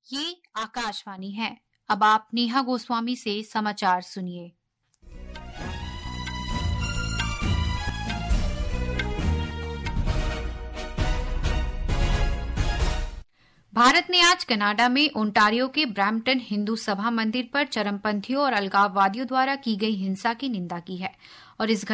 ये आकाशवाणी है। अब आप नेहा गोस्वामी से समाचार सुनिए। भारत ने आज कनाडा में ओंटारियो के ब्रैम्पटन हिंदू सभा मंदिर पर चरमपंथियों और अलगाववादियों द्वारा की गई हिंसा की निंदा की है और इस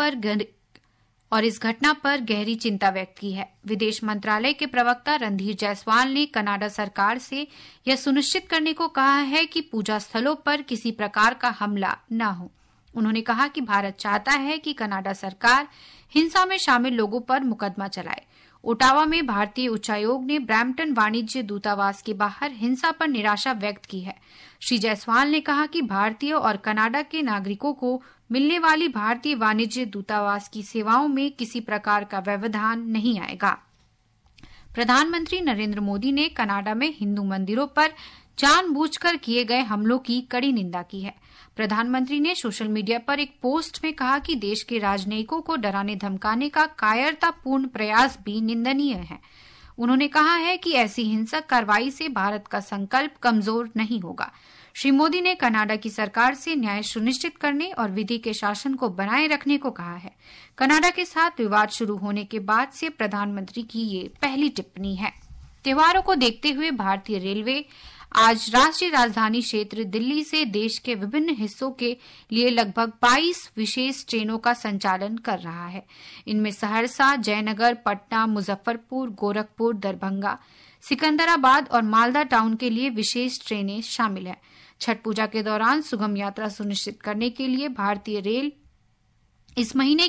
घटना पर गहरी चिंता व्यक्त की है। विदेश मंत्रालय के प्रवक्ता रणधीर जायसवाल ने कनाडा सरकार से यह सुनिश्चित करने को कहा है कि पूजा स्थलों पर किसी प्रकार का हमला न हो। उन्होंने कहा कि भारत चाहता है कि कनाडा सरकार हिंसा में शामिल लोगों पर मुकदमा चलाए। ओटावा में भारतीय उच्चायोग ने ब्रैम्पटन वाणिज्य दूतावास के बाहर हिंसा पर निराशा व्यक्त की है। श्री जायसवाल ने कहा कि भारतीय और कनाडा के नागरिकों को मिलने वाली भारतीय वाणिज्य दूतावास की सेवाओं में किसी प्रकार का व्यवधान नहीं आएगा। प्रधानमंत्री नरेंद्र मोदी ने कनाडा में हिंदू मंदिरों पर जानबूझकर किए गए हमलों की कड़ी निंदा की है। प्रधानमंत्री ने सोशल मीडिया पर एक पोस्ट में कहा कि देश के राजनयिकों को डराने धमकाने का कायरतापूर्ण प्रयास भी निंदनीय है। उन्होंने कहा है कि ऐसी हिंसक कार्रवाई से भारत का संकल्प कमजोर नहीं होगा। श्री मोदी ने कनाडा की सरकार से न्याय सुनिश्चित करने और विधि के शासन को बनाए रखने को कहा है। कनाडा के साथ विवाद शुरू होने के बाद से प्रधानमंत्री की ये पहली टिप्पणी है। त्योहारों को देखते हुए भारतीय रेलवे आज राष्ट्रीय राजधानी क्षेत्र दिल्ली से देश के विभिन्न हिस्सों के लिए लगभग 22 विशेष ट्रेनों का संचालन कर रहा है। इनमें सहरसा, जयनगर, पटना, मुजफ्फरपुर, गोरखपुर, दरभंगा, सिकंदराबाद और मालदा टाउन के लिए विशेष ट्रेनें शामिल हैं। छठ पूजा के दौरान सुगम यात्रा सुनिश्चित करने के लिए भारतीय रेल इस महीने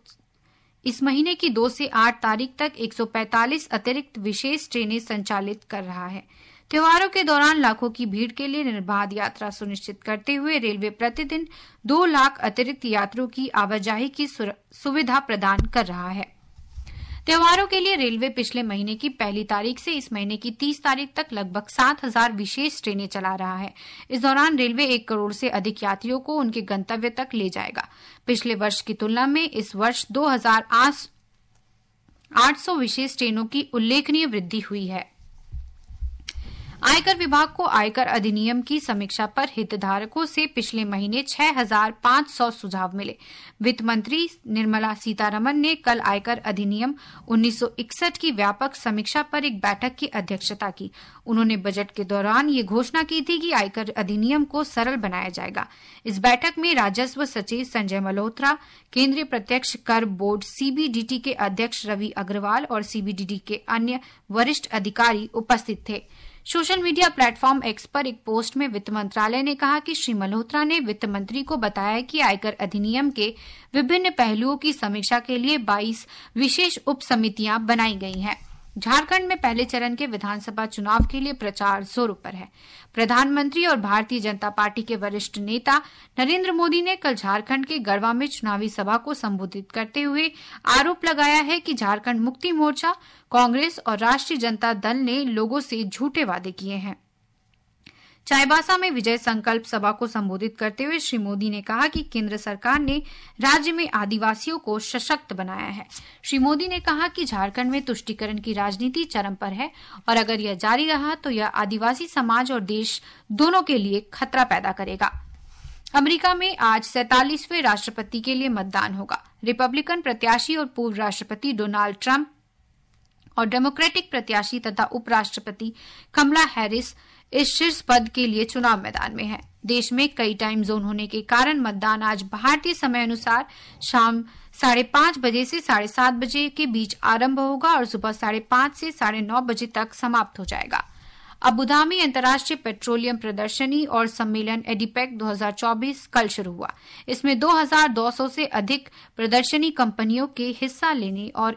की 2 से 8 तारीख तक 145 अतिरिक्त विशेष ट्रेनें संचालित कर रहा है। त्योहारों के दौरान लाखों की भीड़ के लिए निर्बाध यात्रा सुनिश्चित करते हुए रेलवे प्रतिदिन 2 लाख अतिरिक्त यात्रियों की आवाजाही की सुविधा प्रदान कर रहा है। त्योहारों के लिए रेलवे पिछले महीने की 1 तारीख से इस महीने की 30 तारीख तक लगभग 7,000 विशेष ट्रेनें चला रहा है। इस दौरान रेलवे 1 करोड़ से अधिक यात्रियों को उनके गंतव्य तक ले जाएगा। पिछले वर्ष की तुलना में इस वर्ष 2,800 विशेष ट्रेनों की उल्लेखनीय वृद्धि हुई है। आयकर विभाग को आयकर अधिनियम की समीक्षा पर हितधारकों से पिछले महीने 6,500 सुझाव मिले। वित्त मंत्री निर्मला सीतारमण ने कल आयकर अधिनियम 1961 की व्यापक समीक्षा पर एक बैठक की अध्यक्षता की। उन्होंने बजट के दौरान ये घोषणा की थी कि आयकर अधिनियम को सरल बनाया जाएगा। इस बैठक में राजस्व सचिव संजय मल्होत्रा, केंद्रीय प्रत्यक्ष कर बोर्ड सीबीडीटी के अध्यक्ष रवि अग्रवाल और सीबीडीटी के अन्य वरिष्ठ अधिकारी उपस्थित थे। सोशल मीडिया प्लेटफॉर्म एक्स पर एक पोस्ट में वित्त मंत्रालय ने कहा कि श्री मल्होत्रा ने वित्त मंत्री को बताया कि आयकर अधिनियम के विभिन्न पहलुओं की समीक्षा के लिए 22 विशेष उप समितियां बनाई गई हैं। झारखंड में पहले चरण के विधानसभा चुनाव के लिए प्रचार जोरों पर है। प्रधानमंत्री और भारतीय जनता पार्टी के वरिष्ठ नेता नरेंद्र मोदी ने कल झारखंड के गढ़वा में चुनावी सभा को संबोधित करते हुए आरोप लगाया है कि झारखंड मुक्ति मोर्चा, कांग्रेस और राष्ट्रीय जनता दल ने लोगों से झूठे वादे किए हैं। चाईबासा में विजय संकल्प सभा को संबोधित करते हुए श्री मोदी ने कहा कि केंद्र सरकार ने राज्य में आदिवासियों को सशक्त बनाया है। श्री मोदी ने कहा कि झारखंड में तुष्टीकरण की राजनीति चरम पर है और अगर यह जारी रहा तो यह आदिवासी समाज और देश दोनों के लिए खतरा पैदा करेगा। अमेरिका में आज 47वें राष्ट्रपति के लिए मतदान होगा। रिपब्लिकन प्रत्याशी और पूर्व राष्ट्रपति डोनाल्ड ट्रंप और डेमोक्रेटिक प्रत्याशी तथा उपराष्ट्रपति कमला हैरिस इस शीर्ष पद के लिए चुनाव मैदान में है। देश में कई टाइम जोन होने के कारण मतदान आज भारतीय समय अनुसार शाम 5:30 बजे से 7:30 बजे के बीच आरंभ होगा और सुबह 5:30 से 9:30 बजे तक समाप्त हो जाएगा। अबुधाबी अंतर्राष्ट्रीय पेट्रोलियम प्रदर्शनी और सम्मेलन एडिपेक 2024 कल शुरू हुआ। इसमें 2,200 से अधिक प्रदर्शनी कंपनियों के हिस्सा लेने और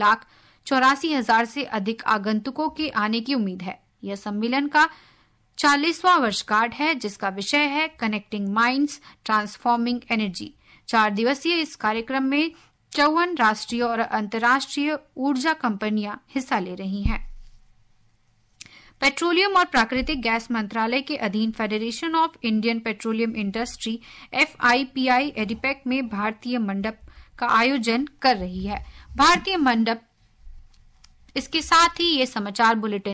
1,84,000 से अधिक आगंतुकों के आने की उम्मीद है। यह सम्मेलन का 40वां वर्षगांठ है, जिसका विषय है कनेक्टिंग माइंड्स ट्रांसफॉर्मिंग एनर्जी। 4 दिवसीय इस कार्यक्रम में 54 राष्ट्रीय और अंतर्राष्ट्रीय ऊर्जा कंपनियां हिस्सा ले रही हैं। पेट्रोलियम और प्राकृतिक गैस मंत्रालय के अधीन Federation of Indian Petroleum Industry FIPI ADIPEC में भारतीय मंडप का आयोजन कर रही है। भारतीय मंडप इसके साथ ही ये समाचार बुलेटिन